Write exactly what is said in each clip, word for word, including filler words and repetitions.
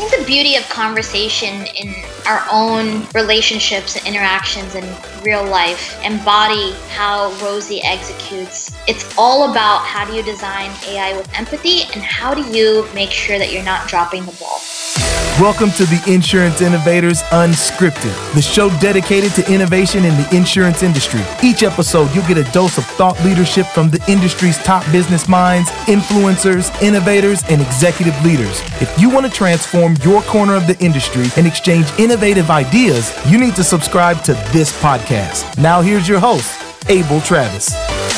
I think the beauty of conversation in our own relationships and interactions in real life embody how Rosie executes. It's all about how do you design A I with empathy and how do you make sure that you're not dropping the ball. Welcome to the Insurance Innovators Unscripted, the show dedicated to innovation in the insurance industry. Each episode, you'll get a dose of thought leadership from the industry's top business minds, influencers, innovators, and executive leaders. If you want to transform your corner of the industry and exchange innovative ideas, you need to subscribe to this podcast. Now here's your host, Abel Travis.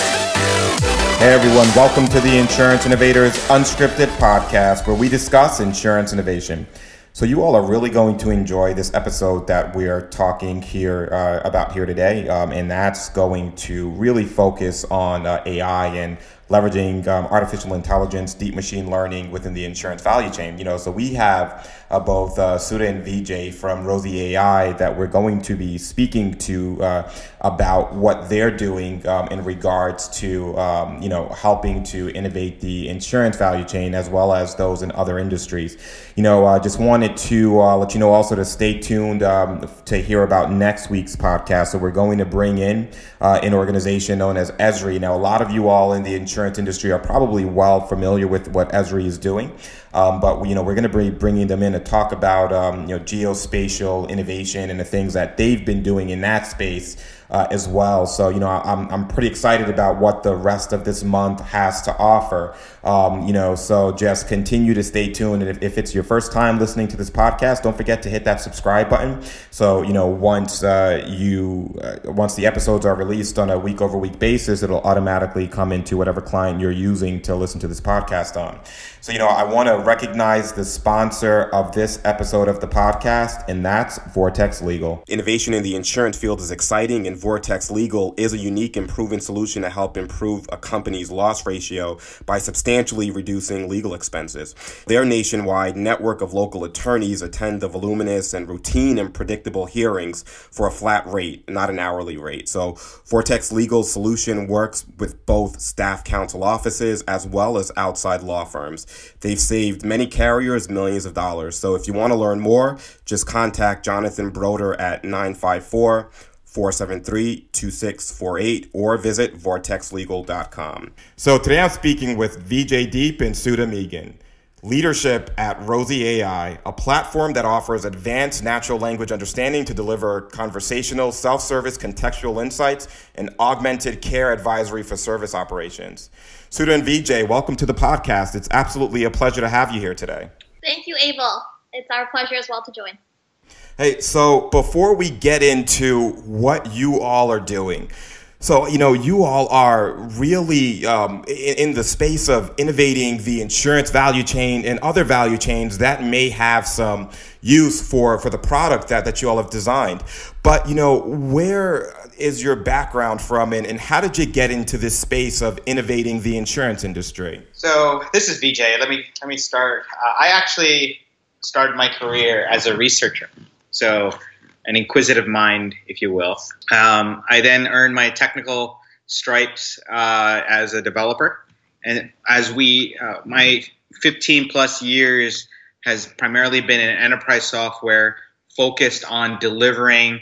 Hey everyone, welcome to the Insurance Innovators Unscripted podcast, where we discuss insurance innovation. So you all are really going to enjoy this episode that we are talking here uh, about here today, um, and that's going to really focus on uh, A I and leveraging um, artificial intelligence, deep machine learning within the insurance value chain. You know, so we have uh, both uh, Sudha and Vijay from Rosie A I that we're going to be speaking to uh, about what they're doing um, in regards to, um, you know, helping to innovate the insurance value chain as well as those in other industries. You know, I uh, just wanted to uh, let you know also to stay tuned um, to hear about next week's podcast. So we're going to bring in uh, an organization known as Esri. Now, a lot of you all in the insurance industry are probably well familiar with what Esri is doing. Um, but we, you know, we're going to be bringing them in to talk about, um, you know, geospatial innovation and the things that they've been doing in that space uh, as well. So, you know, I'm I'm pretty excited about what the rest of this month has to offer. Um, you know, so just continue to stay tuned. And if, if it's your first time listening to this podcast, don't forget to hit that subscribe button. So, you know, once uh, you uh, once the episodes are released on a week over week basis, it'll automatically come into whatever client you're using to listen to this podcast on. So, you know, I want to recognize the sponsor of this episode of the podcast, and that's Vortex Legal. Innovation in the insurance field is exciting, and Vortex Legal is a unique and proven solution to help improve a company's loss ratio by substantially reducing legal expenses. Their nationwide network of local attorneys attend the voluminous and routine and predictable hearings for a flat rate, not an hourly rate. So Vortex Legal's solution works with both staff counsel offices as well as outside law firms. They've saved many carriers millions of dollars. So if you want to learn more, just contact Jonathan Broder at nine five four, four seven three, two six four eight or visit vortex legal dot com. So today I'm speaking with Vijay Deep and Sudha Megan. Leadership at Rosie A I, a platform that offers advanced natural language understanding to deliver conversational, self-service, contextual insights and augmented care advisory for service operations. Sudha and Vijay, welcome to the podcast. It's absolutely a pleasure to have you here today. Thank you, Abel. It's our pleasure as well to join. Hey, so before we get into what you all are doing, so, you know, you all are really um, in, in the space of innovating the insurance value chain and other value chains that may have some use for, for the product that, that you all have designed. But, you know, where is your background from and, and how did you get into this space of innovating the insurance industry? So this is Vijay. Let me, let me start. Uh, I actually started my career as a researcher. So an inquisitive mind, if you will. Um, I then earned my technical stripes uh, as a developer. And as we, uh, my fifteen plus years has primarily been in enterprise software focused on delivering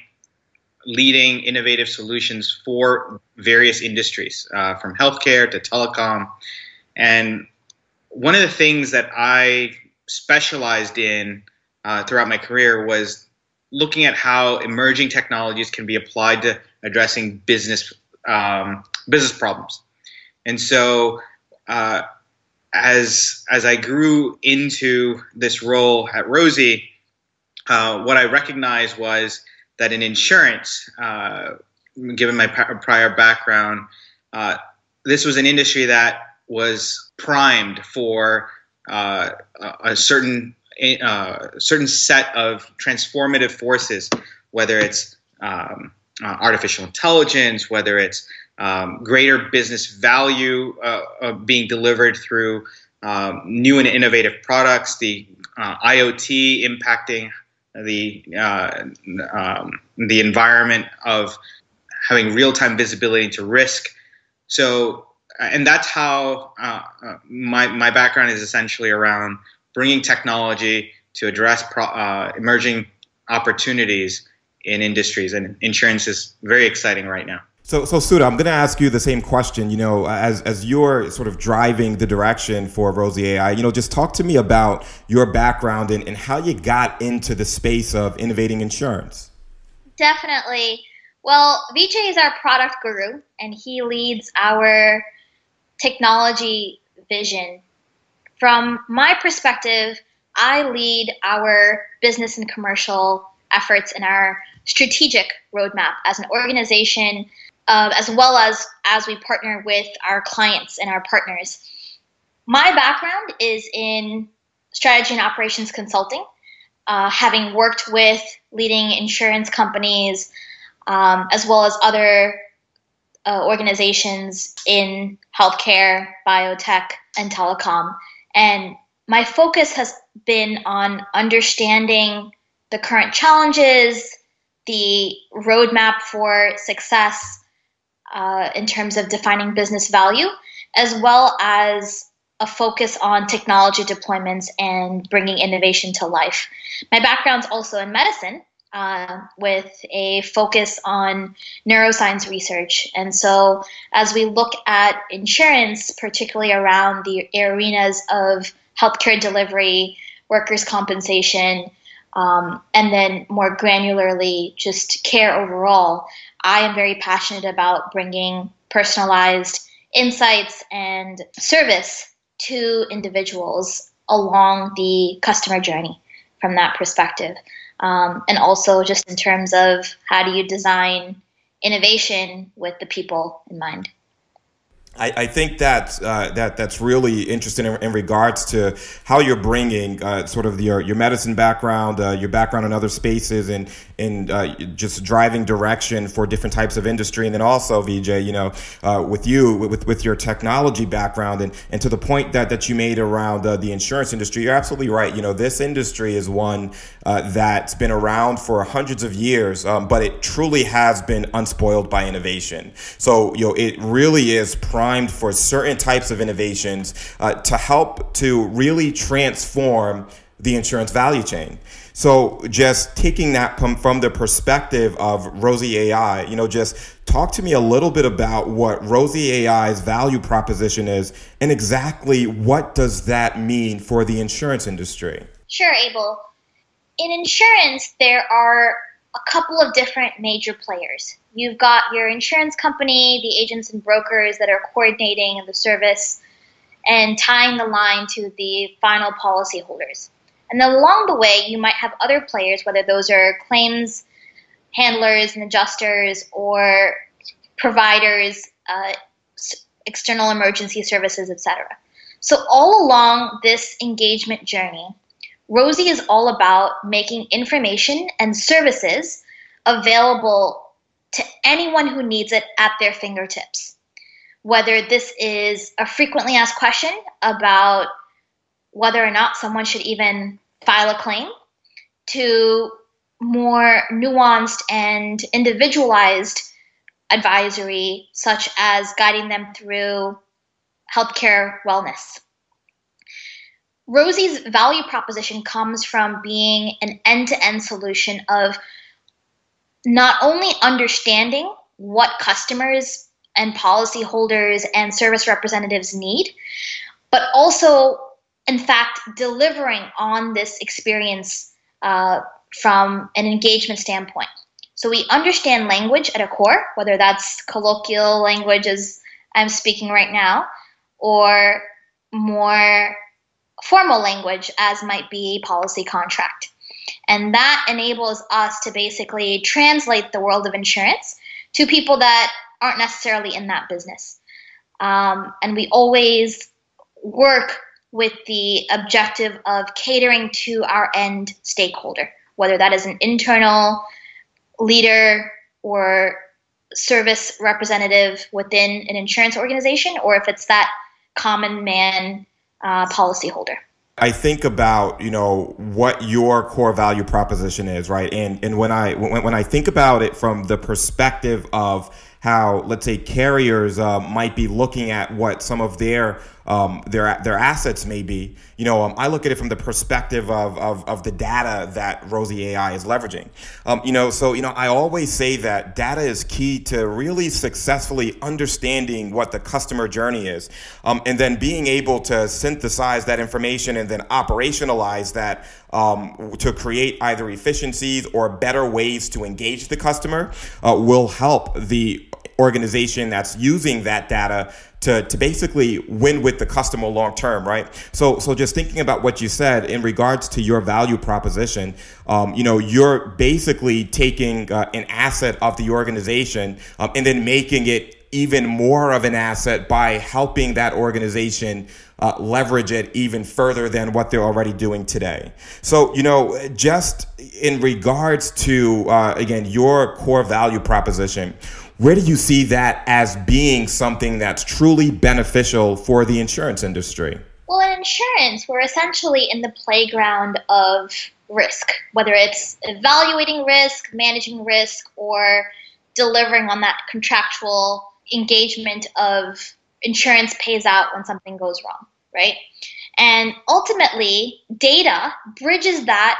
leading innovative solutions for various industries, uh, from healthcare to telecom. And one of the things that I specialized in uh, throughout my career was looking at how emerging technologies can be applied to addressing business um, business problems. And so uh, as as I grew into this role at Rosie, uh, what I recognized was that in insurance, uh, given my prior background, uh, this was an industry that was primed for uh, a certain Uh, a certain set of transformative forces, whether it's um, uh, artificial intelligence, whether it's um, greater business value uh, uh, being delivered through um, new and innovative products, the uh, IoT impacting the uh, um, the environment of having real-time visibility into risk. So, and that's how uh, my my background is essentially around bringing technology to address pro, uh, emerging opportunities in industries, and insurance is very exciting right now. So, so Sudha, I'm going to ask you the same question. You know, as as you're sort of driving the direction for Rosie A I, you know, just talk to me about your background and, and how you got into the space of innovating insurance. Definitely. Well, Vijay is our product guru, and he leads our technology vision. From my perspective, I lead our business and commercial efforts and our strategic roadmap as an organization, uh, as well as as we partner with our clients and our partners. My background is in strategy and operations consulting, uh, having worked with leading insurance companies, um, as well as other uh, organizations in healthcare, biotech, and telecom. And my focus has been on understanding the current challenges, the roadmap for success uh, in terms of defining business value, as well as a focus on technology deployments and bringing innovation to life. My background's also in medicine, uh, with a focus on neuroscience research. And so as we look at insurance, particularly around the arenas of healthcare delivery, workers' compensation, um, and then more granularly just care overall, I am very passionate about bringing personalized insights and service to individuals along the customer journey from that perspective. Um, and also just in terms of how do you design innovation with the people in mind. I, I think that uh, that that's really interesting in, in regards to how you're bringing uh, sort of your your medicine background, uh, your background in other spaces, and and uh, just driving direction for different types of industry, and then also Vijay, you know, uh, with you with with your technology background, and and to the point that that you made around uh, the insurance industry, you're absolutely right. You know, this industry is one uh, that's been around for hundreds of years, um, but it truly has been unspoiled by innovation. So you know, it really is primed for certain types of innovations uh, to help to really transform the insurance value chain. So just taking that from, from the perspective of Rosie A I, you know, just talk to me a little bit about what Rosie A I's value proposition is and exactly what does that mean for the insurance industry? Sure, Abel. In insurance, there are a couple of different major players. You've got your insurance company, the agents and brokers that are coordinating the service and tying the line to the final policyholders. And then along the way, you might have other players, whether those are claims handlers and adjusters or providers, uh, external emergency services, et cetera. So all along this engagement journey, Rosie is all about making information and services available to anyone who needs it at their fingertips. Whether this is a frequently asked question about whether or not someone should even file a claim, to more nuanced and individualized advisory, such as guiding them through healthcare wellness. Rosie's value proposition comes from being an end-to-end solution of not only understanding what customers and policyholders and service representatives need, but also, in fact, delivering on this experience uh, from an engagement standpoint. So we understand language at a core, whether that's colloquial language as I'm speaking right now, or more formal language as might be a policy contract. And that enables us to basically translate the world of insurance to people that aren't necessarily in that business. Um, and we always work with the objective of catering to our end stakeholder, whether that is an internal leader or service representative within an insurance organization, or if it's that common man uh, policyholder. I think about, you know, what your core value proposition is, right? And and when I when, when I think about it from the perspective of how, let's say, carriers uh, might be looking at what some of their um, their their assets may be. You know, um, I look at it from the perspective of, of of the data that Rosie A I is leveraging. Um, you know, so you know, I always say that data is key to really successfully understanding what the customer journey is, um, and then being able to synthesize that information and then operationalize that um, to create either efficiencies or better ways to engage the customer uh, will help the organization that's using that data to, to basically win with the customer long term, right? So so just thinking about what you said in regards to your value proposition, um, you know, you're basically taking uh, an asset of the organization um, and then making it even more of an asset by helping that organization uh, leverage it even further than what they're already doing today. So, you know, just in regards to, uh, again, your core value proposition, where do you see that as being something that's truly beneficial for the insurance industry? Well, in insurance, we're essentially in the playground of risk, whether it's evaluating risk, managing risk, or delivering on that contractual engagement of insurance pays out when something goes wrong, right? And ultimately, data bridges that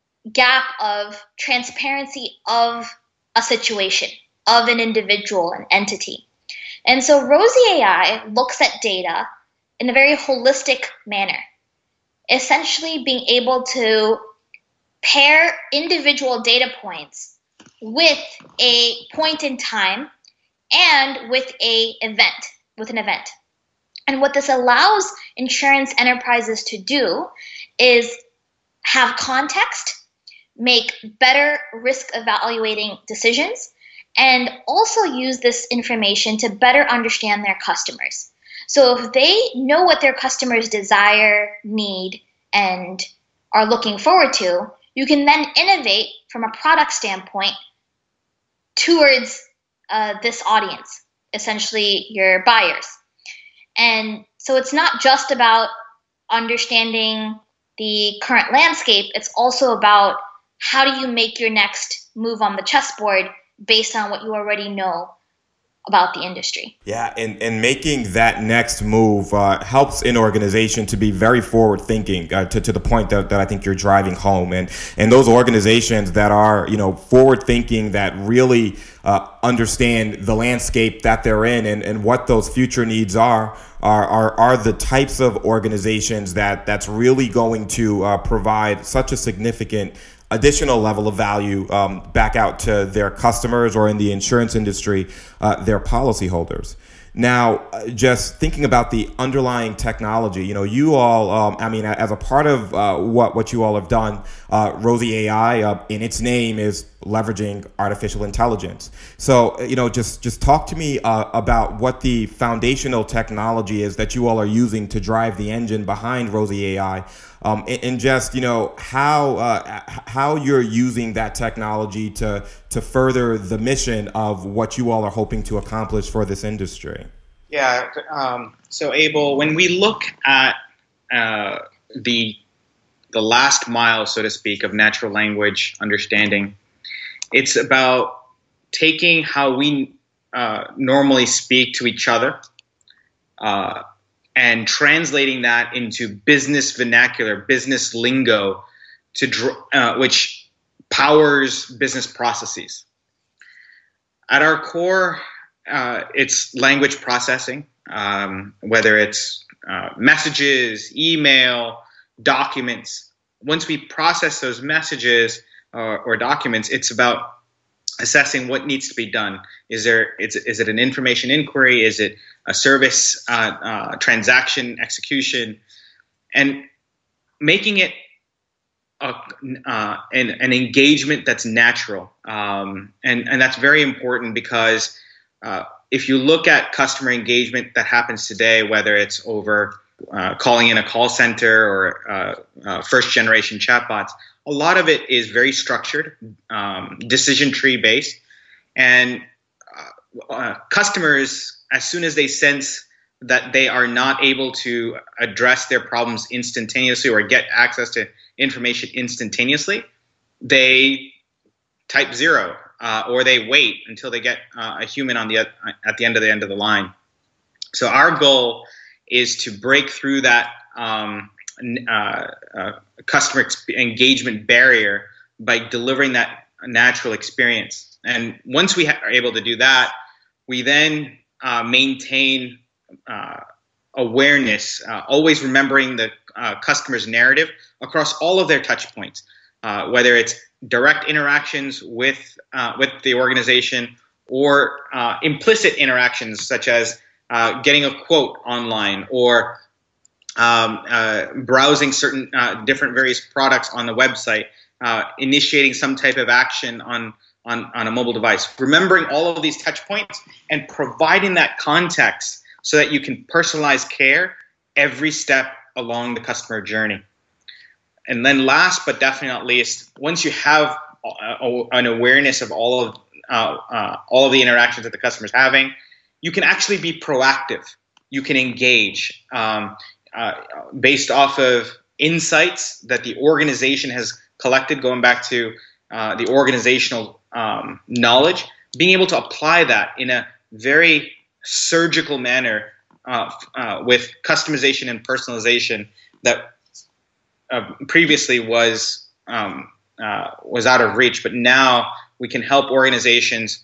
gap of transparency of a situation, of an individual, an entity. And so Rosie A I looks at data in a very holistic manner, essentially being able to pair individual data points with a point in time and with a event, with an event. And what this allows insurance enterprises to do is have context, make better risk evaluating decisions, and also use this information to better understand their customers. So if they know what their customers desire, need, and are looking forward to, you can then innovate from a product standpoint towards uh, this audience, essentially your buyers. And so it's not just about understanding the current landscape, it's also about how do you make your next move on the chessboard based on what you already know about the industry. Yeah, and, and making that next move uh, helps an organization to be very forward thinking uh, to, to the point that, that I think you're driving home. And and those organizations that are, you know, forward thinking, that really uh, understand the landscape that they're in and, and what those future needs are, are, are, are the types of organizations that that's really going to uh, provide such a significant additional level of value um, back out to their customers, or in the insurance industry, uh, their policyholders. Now, just thinking about the underlying technology, you know, you all, um, I mean, as a part of uh, what, what you all have done, uh, Rosie A I, uh, in its name, is leveraging artificial intelligence. So, you know, just, just talk to me uh, about what the foundational technology is that you all are using to drive the engine behind Rosie A I, um, and, and just, you know, how uh, how you're using that technology to to further the mission of what you all are hoping to accomplish for this industry. Yeah. Um, so, Abel, when we look at uh, the the last mile, so to speak, of natural language understanding, it's about taking how we uh, normally speak to each other uh, and translating that into business vernacular, business lingo, to dr- uh, which powers business processes. At our core, uh, it's language processing, um, whether it's uh, messages, email, documents. Once we process those messages or, or documents, it's about assessing what needs to be done. Is there? Is, is it an information inquiry? Is it a service uh, uh, transaction execution? And making it a, uh, an, an engagement that's natural. Um, and, and that's very important because uh, if you look at customer engagement that happens today, whether it's over uh, calling in a call center or uh, uh, first generation chatbots, a lot of it is very structured, um, decision tree based, and uh, uh, customers, as soon as they sense that they are not able to address their problems instantaneously or get access to information instantaneously, they type zero uh, or they wait until they get uh, a human on the at the end of the end of the line. So our goal is to break through that um, uh, uh, customer exp- engagement barrier by delivering that natural experience. And once we ha- are able to do that, we then uh, maintain uh, awareness, uh, always remembering the uh, customer's narrative across all of their touch points, uh, whether it's direct interactions with uh, with the organization or uh, implicit interactions such as uh, getting a quote online or um, uh, browsing certain uh, different various products on the website, uh, initiating some type of action on, on, on a mobile device. Remembering all of these touch points and providing that context so that you can personalize care every step along the customer journey. And then last but definitely not least, once you have a, an awareness of all of uh, uh, all of the interactions that the customer's having, you can actually be proactive. You can engage um, uh, based off of insights that the organization has collected, going back to uh, the organizational um, knowledge, being able to apply that in a very surgical manner uh, uh, with customization and personalization that Uh, previously was um, uh, was out of reach, but now we can help organizations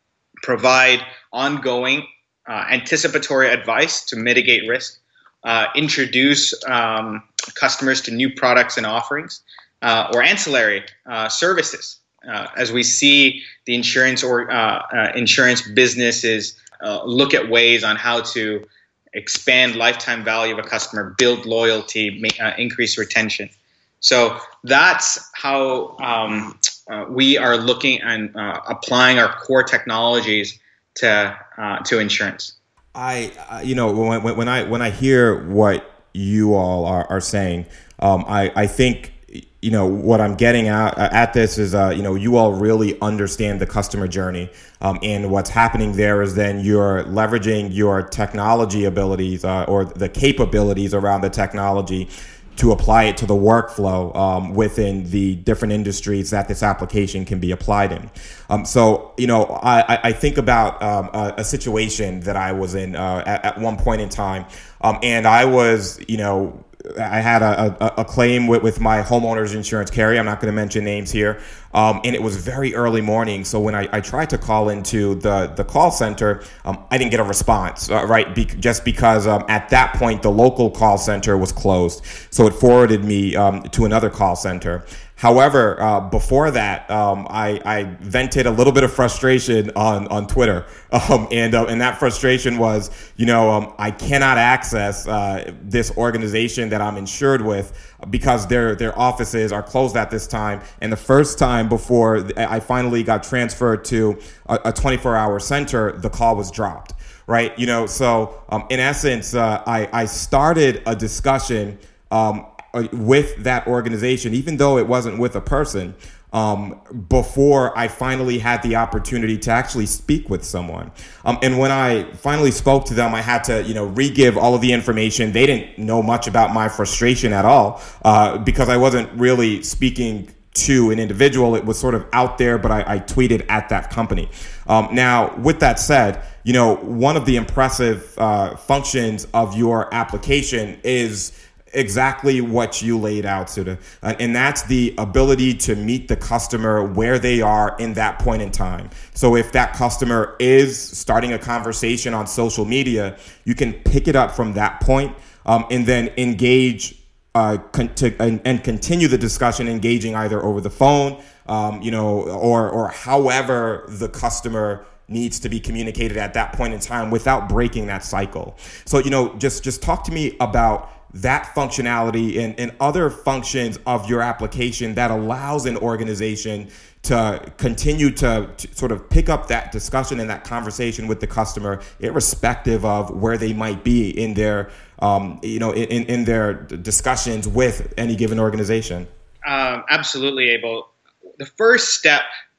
provide ongoing uh, anticipatory advice to mitigate risk, uh, introduce um, customers to new products and offerings, uh, or ancillary uh, services. Uh, as we see the insurance or uh, uh, insurance businesses uh, look at ways on how to expand lifetime value of a customer, build loyalty, make, uh, increase retention. So that's how um, uh, we are looking and uh, applying our core technologies to uh, to insurance. I, uh, you know, when, when I when I hear what you all are, are saying, um, I, I think, you know, what I'm getting at, at this is, uh, you know, you all really understand the customer journey. Um, and what's happening there is then you're leveraging your technology abilities uh, or the capabilities around the technology to apply it to the workflow um, within the different industries that this application can be applied in. Um, so, you know, I, I think about um, a, a situation that I was in uh, at, at one point in time. Um, and I was, you know, I had a, a, a claim with, with my homeowner's insurance carrier. I'm not going to mention names here. Um, and it was very early morning. So when I, I tried to call into the, the call center, um, I didn't get a response, uh, right? Be- just because um, at that point, the local call center was closed. So it forwarded me um, to another call center. However, uh, before that, um, I, I vented a little bit of frustration on, on Twitter. Um, and, uh, and that frustration was, you know, um, I cannot access uh, this organization that I'm insured with because their, their offices are closed at this time. And the first time before I finally got transferred to a, a twenty-four hour center, the call was dropped, right? You know, so um, in essence, uh, I, I started a discussion um, with that organization, even though it wasn't with a person, um, before I finally had the opportunity to actually speak with someone. Um, and when I finally spoke to them, I had to, you know, re-give all of the information. They didn't know much about my frustration at all uh, because I wasn't really speaking to an individual. It was sort of out there, but I, I tweeted at that company. Um, now, with that said, you know, one of the impressive uh, functions of your application is exactly what you laid out, Sudha. Uh, and that's the ability to meet the customer where they are in that point in time. So if that customer is starting a conversation on social media, you can pick it up from that point, um, and then engage uh, con- to, and, and continue the discussion, engaging either over the phone, um, you know, or or however the customer needs to be communicated at that point in time without breaking that cycle. So, you know, just just talk to me about that functionality and, and other functions of your application that allows an organization to continue to, to sort of pick up that discussion and that conversation with the customer, irrespective of where they might be in their, um, you know, in, in their discussions with any given organization. Um, absolutely, Abel. The first step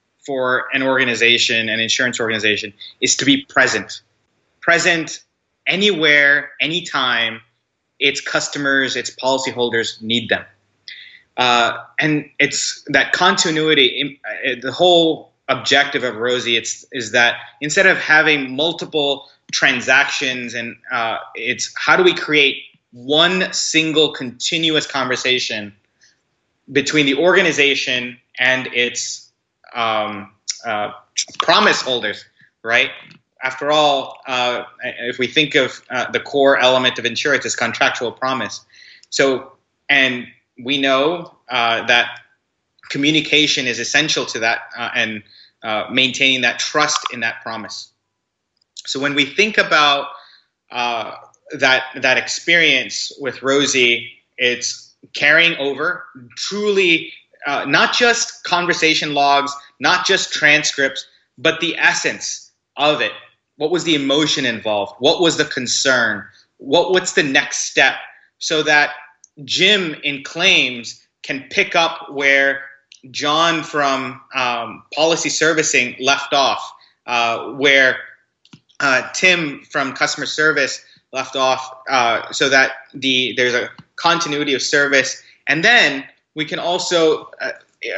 for an organization, an insurance organization, is to be present. Present anywhere, anytime its customers, its policyholders need them. Uh, and it's that continuity, the whole objective of Rosie it's is that instead of having multiple transactions and uh, it's how do we create one single continuous conversation between the organization and its um, uh, promise holders, right? After all, uh, if we think of uh, the core element of insurance is contractual promise. So, and we know uh, that communication is essential to that uh, and uh, maintaining that trust in that promise. So when we think about uh, that that experience with Rosie, it's carrying over truly uh, not just conversation logs, not just transcripts, but the essence of it. What was the emotion involved? What was the concern? What what's the next step? So that Jim in claims can pick up where John from um, policy servicing left off, uh, where uh, Tim from customer service left off, uh, so that the there's a continuity of service. And then we can also, uh,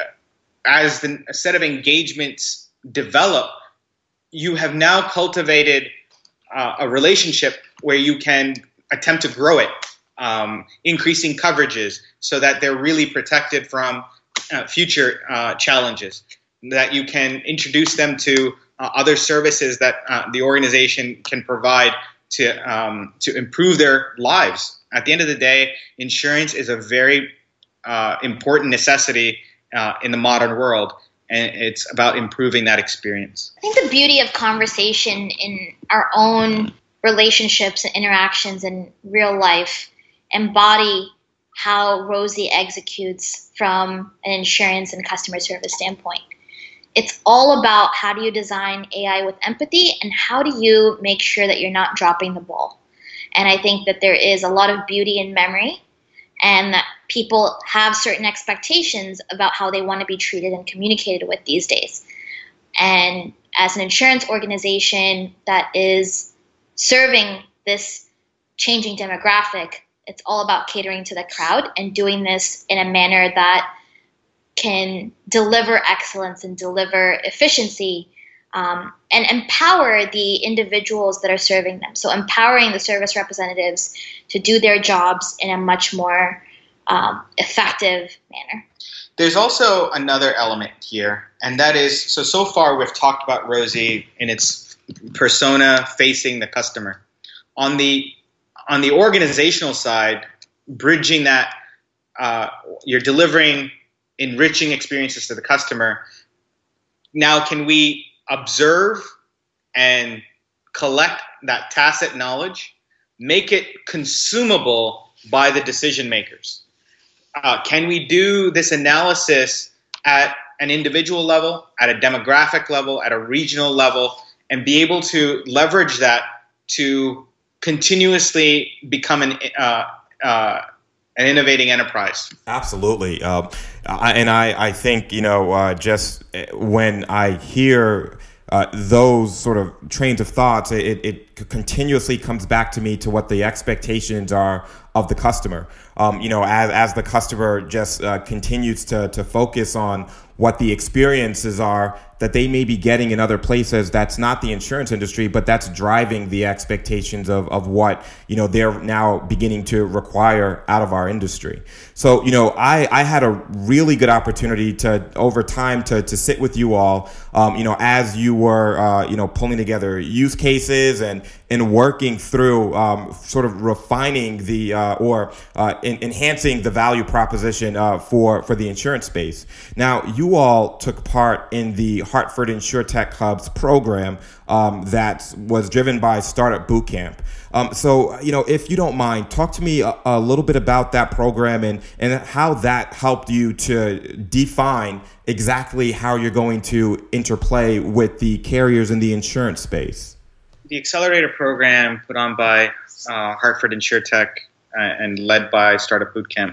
as the a set of engagements develop, you have now cultivated uh, a relationship where you can attempt to grow it, um, increasing coverages so that they're really protected from uh, future uh, challenges, that you can introduce them to uh, other services that uh, the organization can provide to um, to improve their lives. At the end of the day, insurance is a very uh, important necessity uh, in the modern world. And it's about improving that experience. I think the beauty of conversation in our own relationships and interactions in real life embody how Rosie executes from an insurance and customer service standpoint. It's all about how do you design A I with empathy and how do you make sure that you're not dropping the ball. And I think that there is a lot of beauty in memory, and that people have certain expectations about how they want to be treated and communicated with these days. And as an insurance organization that is serving this changing demographic, it's all about catering to the crowd and doing this in a manner that can deliver excellence and deliver efficiency, um, and empower the individuals that are serving them. So empowering the service representatives to do their jobs in a much more um, effective manner. There's also another element here, and that is, so, so far we've talked about Rosie in its persona facing the customer. On the, on the organizational side, bridging that, uh, you're delivering enriching experiences to the customer. Now, can we observe and collect that tacit knowledge, make it consumable by the decision makers? Uh, can we do this analysis at an individual level, at a demographic level, at a regional level, and be able to leverage that to continuously become an uh, uh, an innovating enterprise? Absolutely. Um, I, and I, I think, you know, uh, just when I hear uh, those sort of trains of thoughts, it, it continuously comes back to me to what the expectations are of the customer. Um, you know, as, as the customer just uh, continues to, to focus on what the experiences are that they may be getting in other places that's not the insurance industry, but that's driving the expectations of, of what, you know, they're now beginning to require out of our industry. So, you know, I, I had a really good opportunity to, over time, to, to sit with you all, um, you know, as you were, uh, you know, pulling together use cases and, and working through um, sort of refining the, uh, or uh, in, enhancing the value proposition uh, for, for the insurance space. Now, you all took part in the Hartford InsurTech Hub's program um, that was driven by Startup Bootcamp. Um, so, you know, if you don't mind, talk to me a, a little bit about that program and, and how that helped you to define exactly how you're going to interplay with the carriers in the insurance space. The accelerator program put on by uh, Hartford InsurTech uh, and led by Startup Bootcamp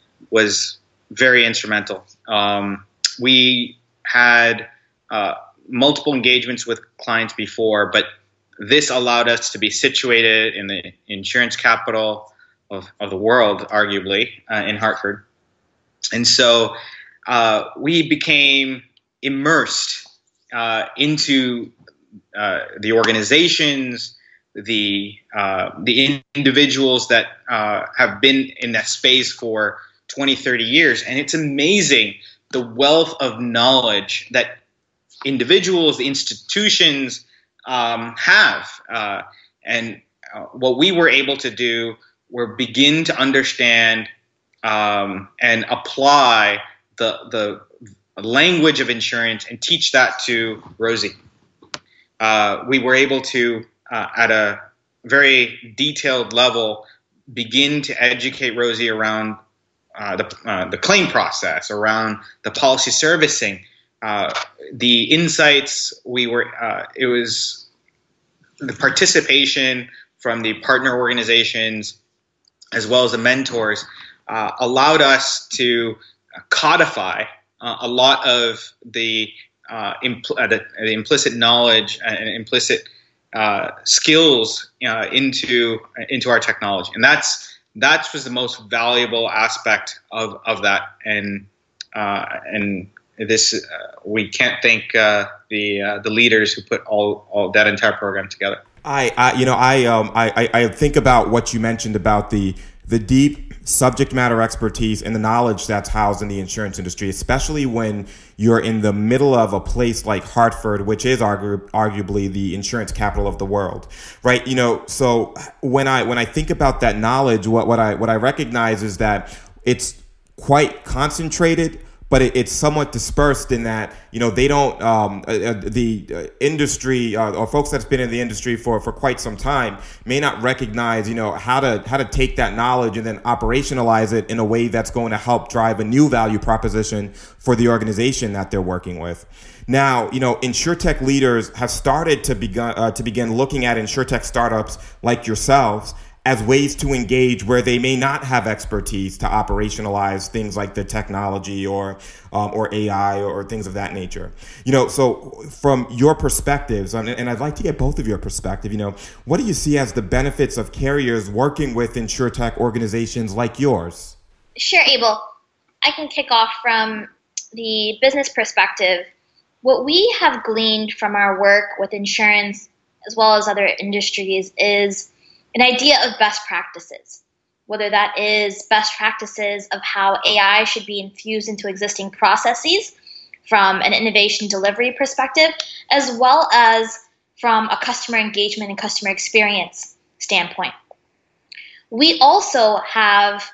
was very instrumental. Um, we had uh, multiple engagements with clients before, but this allowed us to be situated in the insurance capital of, of the world, arguably, uh, in Hartford. And so uh, we became immersed uh, into uh, the organizations, the uh, the individuals that uh, have been in that space for twenty, thirty years. And it's amazing the wealth of knowledge that individuals, institutions um, have. Uh, and uh, what we were able to do were begin to understand um, and apply the, the language of insurance and teach that to Rosie. Uh, we were able to, uh, at a very detailed level, begin to educate Rosie around uh, the, uh, the claim process, around the policy servicing, uh, the insights. We were, uh, it was the participation from the partner organizations as well as the mentors uh, allowed us to codify uh, a lot of the, uh, impl- uh, the, the implicit knowledge and implicit uh, skills uh, into into our technology, and that's that was the most valuable aspect of, of that. And uh, and this uh, we can't thank uh, the uh, the leaders who put all all that entire program together. I, I you know I um I I think about what you mentioned about the the deep subject matter expertise and the knowledge that's housed in the insurance industry, especially when you're in the middle of a place like Hartford, which is argu- arguably the insurance capital of the world, right? You know, so when I when I think about that knowledge, what what I what I recognize is that it's quite concentrated, but it, it's somewhat dispersed in that, you know, they don't, um, uh, the uh, industry uh, or folks that's been in the industry for, for quite some time may not recognize, you know, how to how to take that knowledge and then operationalize it in a way that's going to help drive a new value proposition for the organization that they're working with. Now, you know, InsurTech leaders have started to begin, uh, to begin looking at InsurTech startups like yourselves as ways to engage where they may not have expertise to operationalize things like the technology or um, or A I or, or things of that nature. You know, so from your perspectives, and, and I'd like to get both of your perspective, you know, what do you see as the benefits of carriers working with InsurTech organizations like yours? Sure, Abel. I can kick off from the business perspective. What we have gleaned from our work with insurance as well as other industries is an idea of best practices, whether that is best practices of how A I should be infused into existing processes from an innovation delivery perspective, as well as from a customer engagement and customer experience standpoint. We also have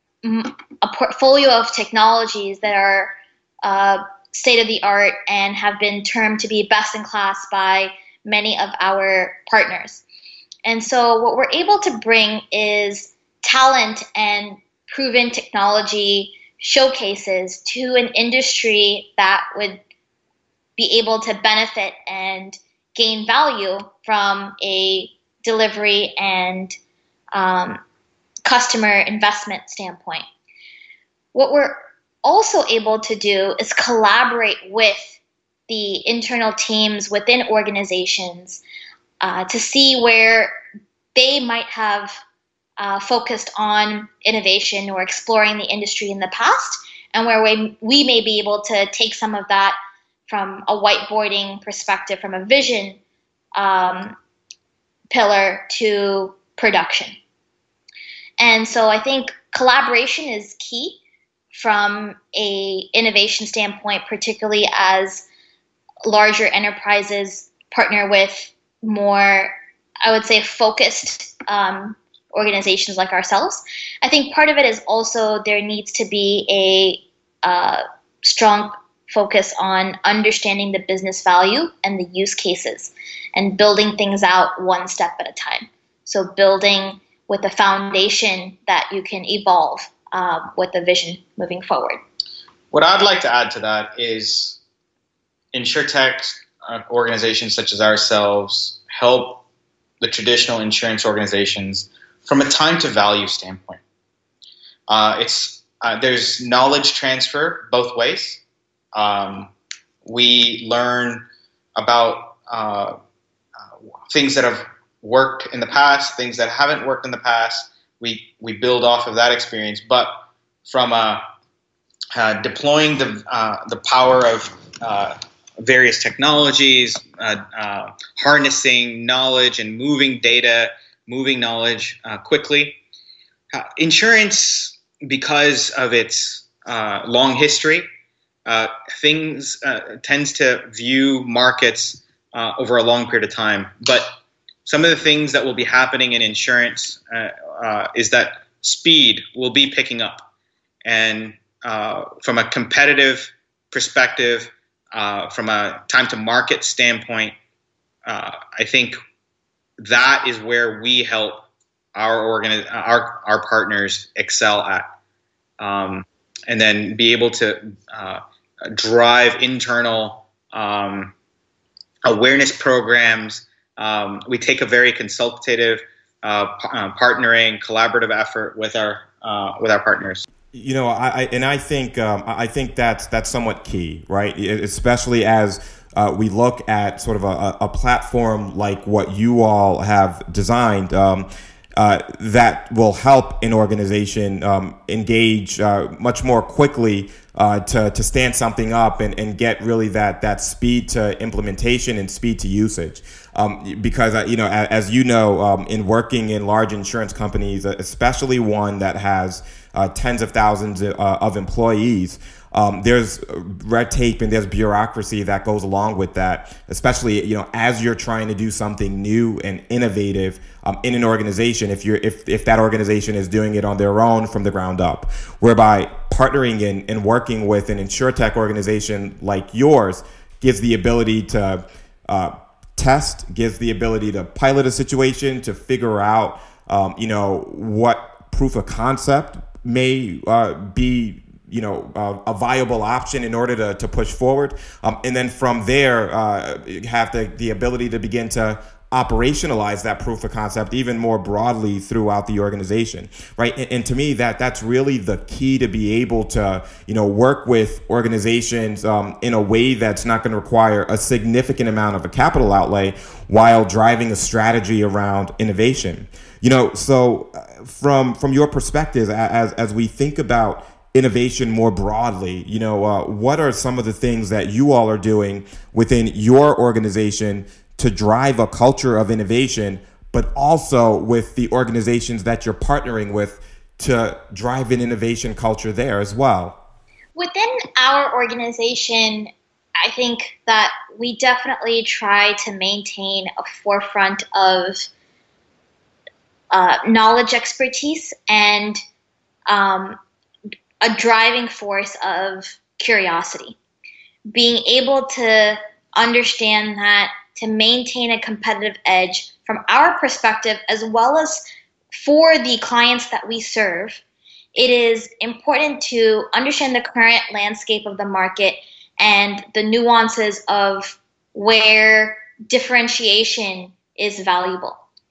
a portfolio of technologies that are uh, state-of-the-art and have been termed to be best in class by many of our partners. And so what we're able to bring is talent and proven technology showcases to an industry that would be able to benefit and gain value from a delivery and um, customer investment standpoint. What we're also able to do is collaborate with the internal teams within organizations Uh, to see where they might have uh, focused on innovation or exploring the industry in the past, and where we, we may be able to take some of that from a whiteboarding perspective, from a vision um, pillar to production. And so I think collaboration is key from a innovation standpoint, particularly as larger enterprises partner with more, I would say, focused um, organizations like ourselves. I think part of it is also there needs to be a uh, strong focus on understanding the business value and the use cases and building things out one step at a time. So building with a foundation that you can evolve um, with the vision moving forward. What I'd like to add to that is InsurTech uh, organizations such as ourselves help the traditional insurance organizations from a time to value standpoint. Uh, it's uh, there's knowledge transfer both ways. Um, we learn about uh, uh, things that have worked in the past, things that haven't worked in the past. We we build off of that experience, but from uh, uh, deploying the uh, the power of uh, various technologies, uh, uh, harnessing knowledge and moving data, moving knowledge uh, quickly. Uh, insurance, because of its uh, long history, uh, things uh, tends to view markets uh, over a long period of time. But some of the things that will be happening in insurance uh, uh, is that speed will be picking up. And uh, from a competitive perspective, uh, from a time to market standpoint, uh, I think that is where we help our organi- our our partners excel at, um, and then be able to uh, drive internal um, awareness programs. Um, we take a very consultative, uh, p- uh, partnering, collaborative effort with our uh, with our partners. You know, I, I and I think um, I think that's that's somewhat key, right? Especially as uh, we look at sort of a, a platform like what you all have designed um, uh, that will help an organization um, engage uh, much more quickly uh, to to stand something up and, and get really that that speed to implementation and speed to usage. Um, because, uh, you know, as, as you know, um, in working in large insurance companies, especially one that has uh, tens of thousands uh, of employees, um, there's red tape and there's bureaucracy that goes along with that, especially, you know, as you're trying to do something new and innovative um, in an organization, if you're if, if that organization is doing it on their own from the ground up, whereby partnering in and working with an insurtech organization like yours gives the ability to uh, test, gives the ability to pilot a situation, to figure out, um, you know, what proof of concept may uh, be, you know, uh, a viable option in order to, to push forward. Um, and then from there, uh, have the, the ability to begin to operationalize that proof of concept even more broadly throughout the organization, right? And, and to me, that that's really the key to be able to, you know, work with organizations um, in a way that's not going to require a significant amount of a capital outlay while driving a strategy around innovation. You know, so from from your perspective, as as we think about innovation more broadly, you know, uh, what are some of the things that you all are doing within your organization to drive a culture of innovation, but also with the organizations that you're partnering with to drive an innovation culture there as well? Within our organization, I think that we definitely try to maintain a forefront of uh, knowledge expertise and um, a driving force of curiosity. Being able to understand that to maintain a competitive edge from our perspective, as well as for the clients that we serve, it is important to understand the current landscape of the market and the nuances of where differentiation is valuable.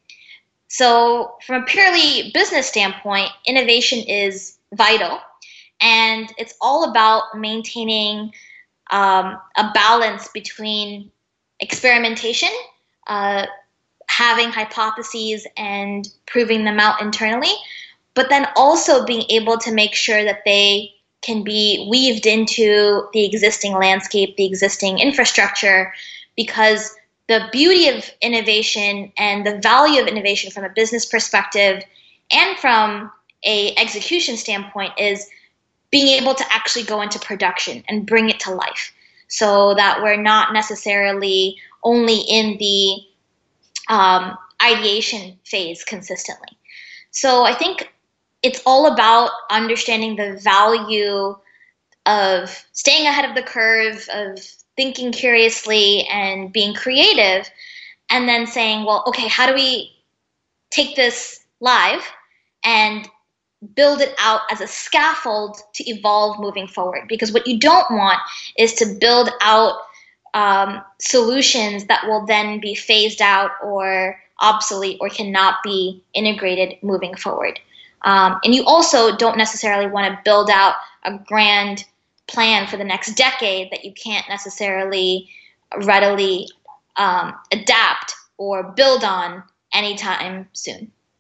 So from a purely business standpoint, innovation is vital, and it's all about maintaining um, a balance between experimentation, uh, having hypotheses and proving them out internally, but then also being able to make sure that they can be weaved into the existing landscape, the existing infrastructure, because the beauty of innovation and the value of innovation from a business perspective and from a execution standpoint is being able to actually go into production and bring it to life, so that we're not necessarily only in the um, ideation phase consistently. So I think it's all about understanding the value of staying ahead of the curve, of thinking curiously and being creative, and then saying, well, okay, how do we take this live and build it out as a scaffold to evolve moving forward? Because what you don't want is to build out um, solutions that will then be phased out or obsolete or cannot be integrated moving forward. Um, and you also don't necessarily want to build out a grand plan for the next decade that you can't necessarily readily um, adapt or build on anytime soon.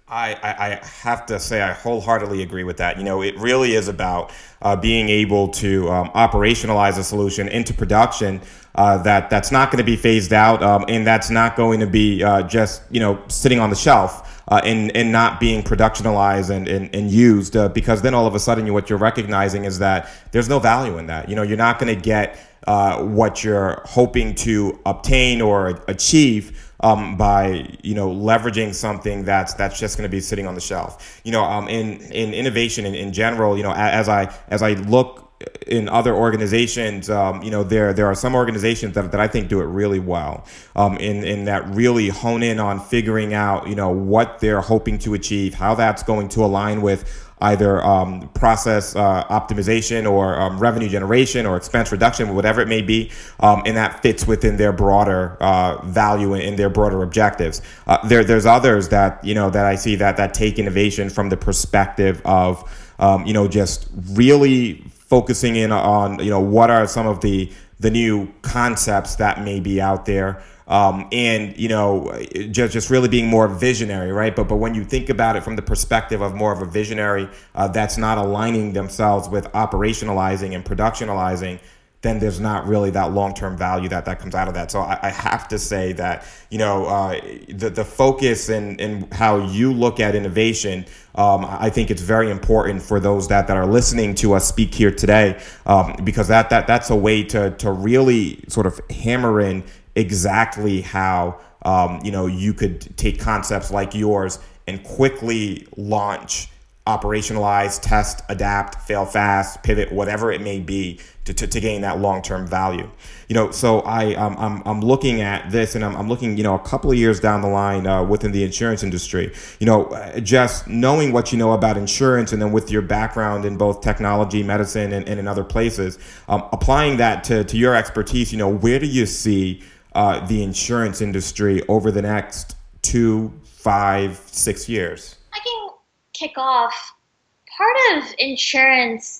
I, I, I have to say I wholeheartedly agree with that. You know, it really is about uh, being able to um, operationalize a solution into production uh, that that's not going to be phased out um, and that's not going to be uh, just, you know, sitting on the shelf uh, and, and not being productionalized and, and, and used uh, because then all of a sudden you, what you're recognizing is that there's no value in that. You know, you're not going to get uh, what you're hoping to obtain or achieve Um, by, you know, leveraging something that's that's just going to be sitting on the shelf. You know, um, in in innovation in, in general, you know, as I as I look in other organizations, um, you know, there there are some organizations that, that I think do it really well, um, in in that really hone in on figuring out, you know, what they're hoping to achieve, how that's going to align with either um, process uh, optimization or um, revenue generation or expense reduction, whatever it may be, um, and that fits within their broader uh, value and their broader objectives. Uh, there, there's others that you know that I see that that take innovation from the perspective of um, you know just really focusing in on you know what are some of the the new concepts that may be out there. Um, and, you know, just, just really being more visionary, right? But but when you think about it from the perspective of more of a visionary uh, that's not aligning themselves with operationalizing and productionalizing, then there's not really that long-term value that, that comes out of that. So I, I have to say that, you know, uh, the, the focus and, and how you look at innovation, um, I think it's very important for those that, that are listening to us speak here today, um, because that that that's a way to to really sort of hammer in exactly how um, you know you could take concepts like yours and quickly launch, operationalize, test, adapt, fail fast, pivot, whatever it may be to, to, to gain that long-term value. You know, so I um, I'm I'm looking at this and I'm I'm looking you know a couple of years down the line uh, within the insurance industry. You know, just knowing what you know about insurance and then with your background in both technology, medicine, and, and in other places, um, applying that to to your expertise. You know, where do you see Uh, the insurance industry over the next two, five, six years? I can kick off. Part of insurance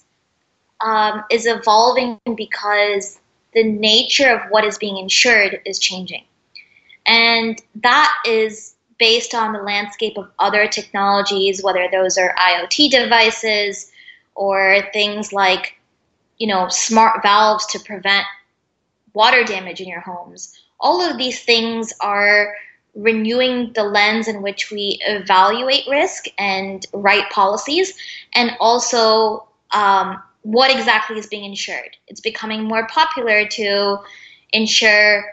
um, is evolving because the nature of what is being insured is changing. And that is based on the landscape of other technologies, whether those are IoT devices or things like, you know, smart valves to prevent water damage in your homes. All of these things are renewing the lens in which we evaluate risk and write policies, and also um, what exactly is being insured. It's becoming more popular to insure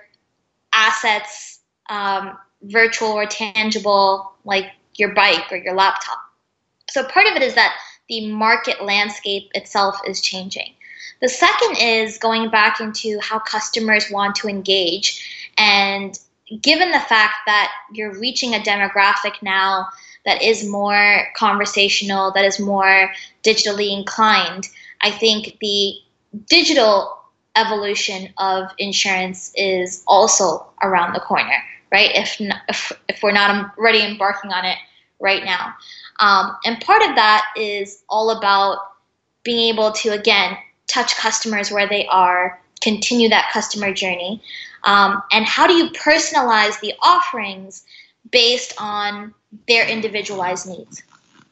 assets, um, virtual or tangible, like your bike or your laptop. So part of it is that the market landscape itself is changing. The second is going back into how customers want to engage. And given the fact that you're reaching a demographic now that is more conversational, that is more digitally inclined, I think the digital evolution of insurance is also around the corner, right? If not, if, if we're not already embarking on it right now. Um, and part of that is all about being able to, again, touch customers where they are, continue that customer journey, um, and how do you personalize the offerings based on their individualized needs?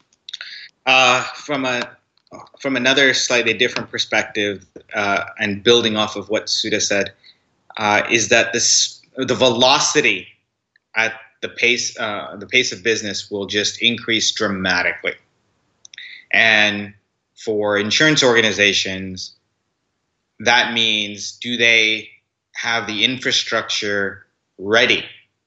Uh, from a from another slightly different perspective, uh, and building off of what Sudha said, uh, is that this the velocity at the pace uh, the pace of business will just increase dramatically, and for insurance organizations, that means, do they have the infrastructure ready,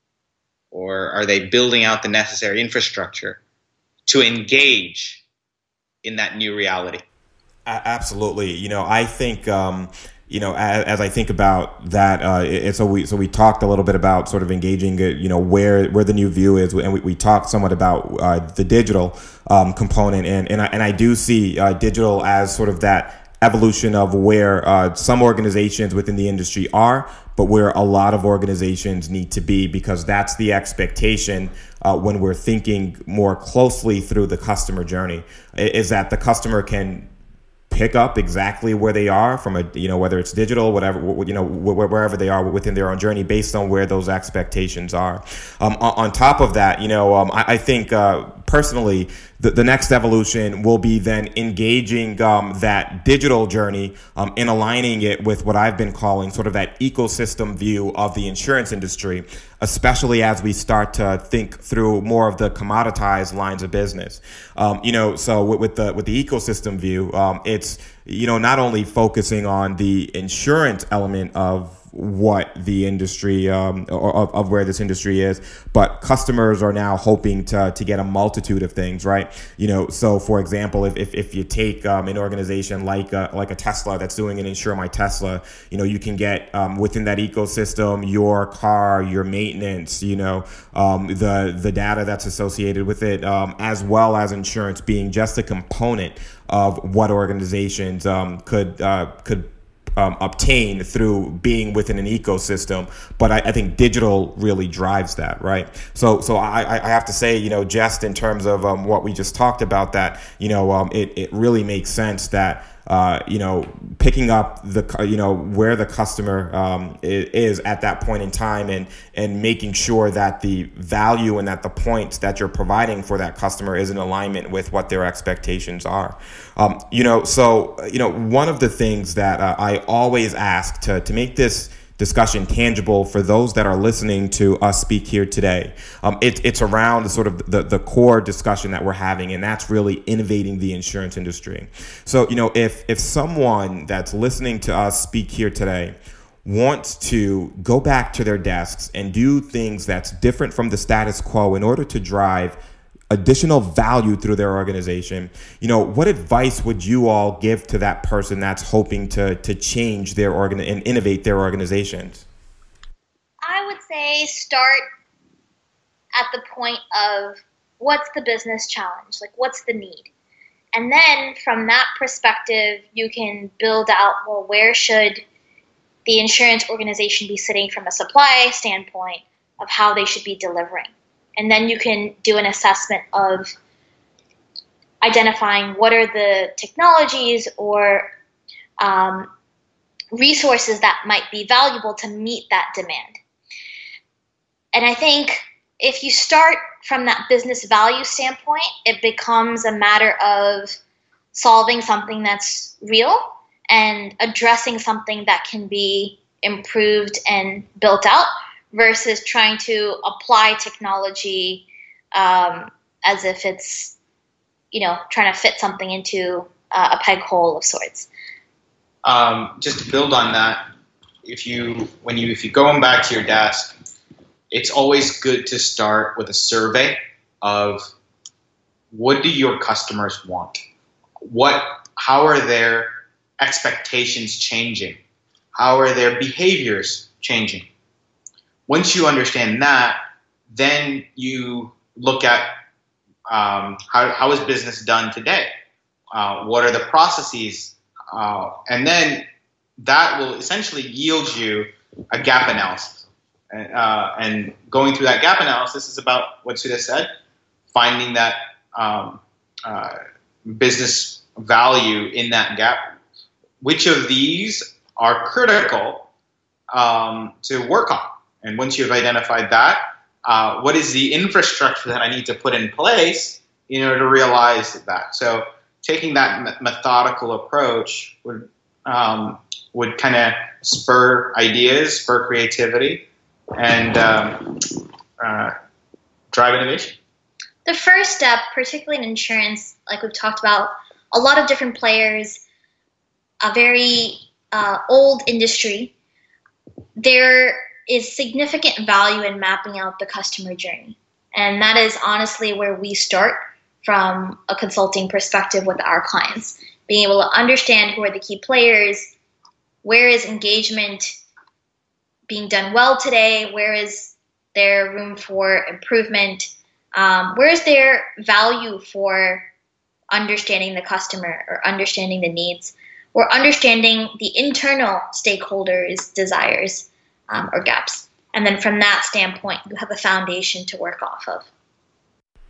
or are they building out the necessary infrastructure to engage in that new reality? Absolutely. You know, I think, um, you know, as, as I think about that, uh, it's so we so we talked a little bit about sort of engaging, you know, where where the new view is, and we, we talked somewhat about uh, the digital um, component, and and I, and I do see uh, digital as sort of that evolution of where uh, some organizations within the industry are, but where a lot of organizations need to be, because that's the expectation uh, when we're thinking more closely through the customer journey, is that the customer can pick up exactly where they are from a, you know, whether it's digital, whatever, you know, wherever they are within their own journey based on where those expectations are. Um, on top of that, you know, um, I, I think uh, personally, the, the next evolution will be then engaging um, that digital journey um, and aligning it with what I've been calling sort of that ecosystem view of the insurance industry, especially as we start to think through more of the commoditized lines of business. Um, you know, so with, with the with the ecosystem view, um, it's, you know, not only focusing on the insurance element of what the industry um, or of, of where this industry is, but customers are now hoping to to get a multitude of things, right? You know, so for example, if if, if you take um, an organization like a, like a Tesla that's doing an Insure My Tesla, you know, you can get um, within that ecosystem your car, your maintenance, you know, um, the the data that's associated with it, um, as well as insurance being just a component of what organizations um, could uh, could. Um, obtain through being within an ecosystem. But I, I think digital really drives that, right? So so I, I have to say, you know, just in terms of um, what we just talked about, that, you know, um, it, it really makes sense that, uh, you know, picking up the, you know, where the customer um, is at that point in time, and and making sure that the value and that the points that you're providing for that customer is in alignment with what their expectations are. Um, you know, so, you know, one of the things that uh, I always ask to to make this discussion tangible for those that are listening to us speak here today, Um, it, it's around the sort of the, the core discussion that we're having, and that's really innovating the insurance industry. So, you know, if if someone that's listening to us speak here today wants to go back to their desks and do things that's different from the status quo in order to drive additional value through their organization, you know, what advice would you all give to that person that's hoping to to change their organ and innovate their organizations? I would say start at the point of what's the business challenge, like what's the need? And then from that perspective, you can build out, well, where should the insurance organization be sitting from a supply standpoint of how they should be delivering? And then you can do an assessment of identifying what are the technologies or um, resources that might be valuable to meet that demand. And I think if you start from that business value standpoint, it becomes a matter of solving something that's real and addressing something that can be improved and built out, versus trying to apply technology um, as if it's, you know, trying to fit something into uh, a peg hole of sorts. Um, just to build on that, if you when you if you going back to your desk, it's always good to start with a survey of what do your customers want? What how are their expectations changing? How are their behaviors changing? Once you understand that, then you look at um, how, how is business done today? Uh, what are the processes? Uh, and then that will essentially yield you a gap analysis. Uh, and going through that gap analysis is about what Sudha said, finding that um, uh, business value in that gap. Which of these are critical um, to work on? And once you've identified that, uh, what is the infrastructure that I need to put in place in order to realize that? So taking that me- methodical approach would um, would kind of spur ideas, spur creativity, and um, uh, drive innovation. The first step, particularly in insurance, like we've talked about, a lot of different players, a very uh, old industry, there is significant value in mapping out the customer journey. And that is honestly where we start from a consulting perspective with our clients, being able to understand who are the key players, where is engagement being done well today, where is there room for improvement, um, where is there value for understanding the customer or understanding the needs, or understanding the internal stakeholders' desires um, or gaps. And then from that standpoint, you have a foundation to work off of.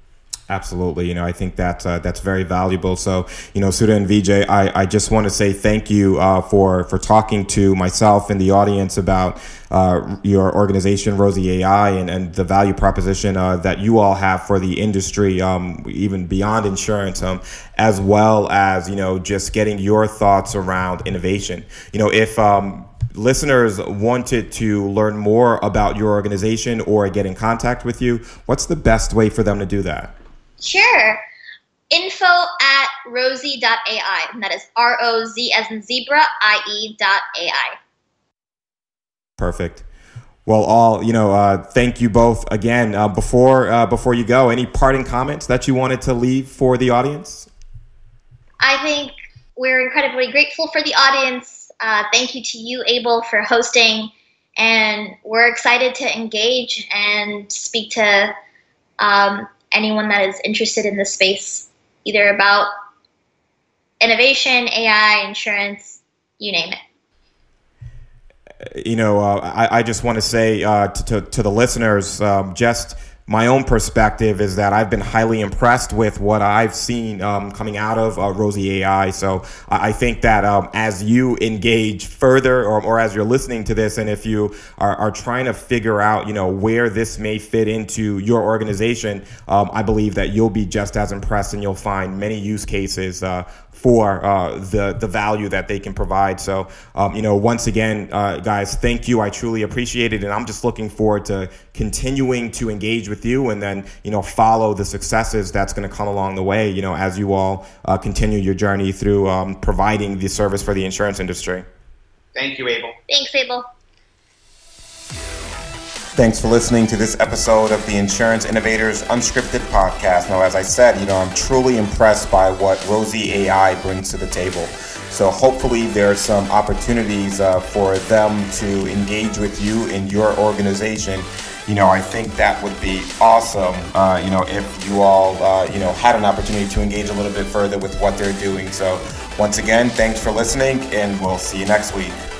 Absolutely. You know, I think that uh, that's very valuable. So, you know, Sudha and Vijay, I, I just want to say thank you uh, for for talking to myself and the audience about uh, your organization, Rosie A I, and, and the value proposition uh, that you all have for the industry, um, even beyond insurance, um, as well as, you know, just getting your thoughts around innovation. You know, if um, listeners wanted to learn more about your organization or get in contact with you, what's the best way for them to do that? Sure. Info at rosie dot A I, and that is R O Z as in zebra, I E dot A I. Perfect. Well, all, you know, uh, thank you both again. Uh, before uh, before you go, any parting comments that you wanted to leave for the audience? I think we're incredibly grateful for the audience. Uh, thank you to you, Abel, for hosting, and we're excited to engage and speak to um, anyone that is interested in this space, either about innovation, A I, insurance, you name it. You know, uh, I, I just want to say uh, to, to, to the listeners, um, just my own perspective is that I've been highly impressed with what I've seen um, coming out of uh, Rosie A I. So I think that um, as you engage further, or, or as you're listening to this, and if you are, are trying to figure out, you know, where this may fit into your organization, um, I believe that you'll be just as impressed, and you'll find many use cases uh, for uh, the the value that they can provide. So, um, you know, once again, uh, guys, thank you. I truly appreciate it, and I'm just looking forward to continuing to engage with you, and then, you know, follow the successes that's going to come along the way, you know, as you all uh, continue your journey through um, providing the service for the insurance industry. Thank you, Abel. Thanks, Abel. Thanks for listening to this episode of the Insurance Innovators Unscripted Podcast. Now, as I said, you know, I'm truly impressed by what Rosie A I brings to the table. So hopefully there are some opportunities uh, for them to engage with you in your organization. You know, I think that would be awesome, uh, you know, if you all, uh, you know, had an opportunity to engage a little bit further with what they're doing. So once again, thanks for listening, and we'll see you next week.